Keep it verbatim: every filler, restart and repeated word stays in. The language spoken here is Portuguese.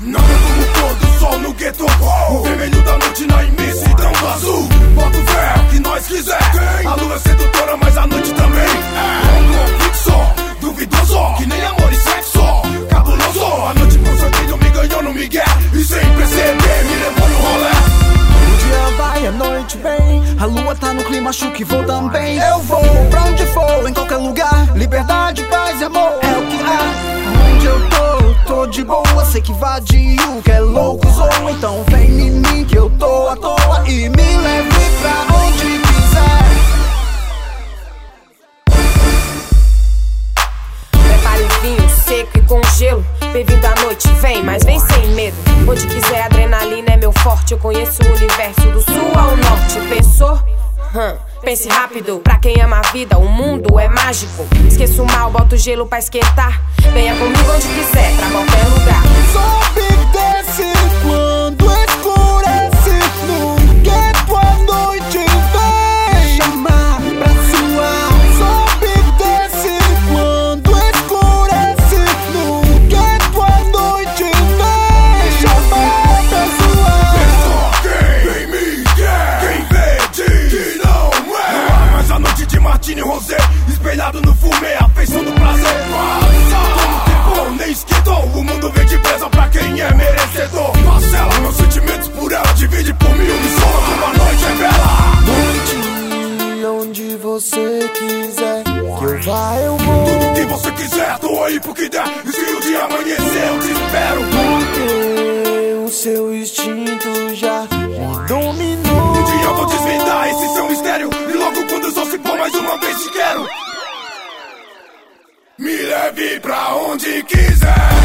Nada como o pôr do sol no gueto, o vermelho da noite na imensidão do azul. Bota o fé que nós quiser. A lua é sedutora, mas a noite também é um fixo, duvidoso, que nem amor e sexo. Cabuloso, a noite com sorteio me ganhou no migué, e sem perceber me levou no rolê. O dia vai, a noite vem, a lua tá no clima, acho que vou também. Eu vou pra onde for, em qualquer lugar. Liberdade, paz e amor é o que há. Onde eu tô, tô de boa. Sei que vadio, que é louco, zoa. Então vem em mim que eu tô à toa e me leve pra onde quiser. Prepare o vinho seco e com gelo. Bem-vindo à noite, vem, mas vem sem medo. Onde quiser, adrenalina é meu forte. Eu conheço o universo do sul ao norte. Pensou? Hum, pense rápido. Pra quem ama a vida, o mundo é mágico. Esqueça o mal, bota o gelo pra esquentar. Venha comigo onde quiser, pra qualquer lugar. Sobe e desce quando escurece. No gueto a noite vem chamar pra suar. Sobe e desce quando escurece. No gueto a noite vem chamar pra suar. É só quem me quer, quem vê diz que não é. Não há mais a noite de Martini Rosé, espelhado no fumê, a feição do prazer. Nem esquentou, o mundo vem de presa pra quem é merecedor. Parcela meus sentimentos por ela, divide por mil. Me soma como a noite é bela. Noite, onde você quiser que eu vá, eu vou. Tudo que você quiser, tô aí pro que der. E se o dia amanhecer, eu te espero. Porque o seu instinto já me dominou. Um dia eu vou desvendar esse seu mistério, e logo quando o sol se pôr, mais uma vez te quero. Me leve pra onde quiser.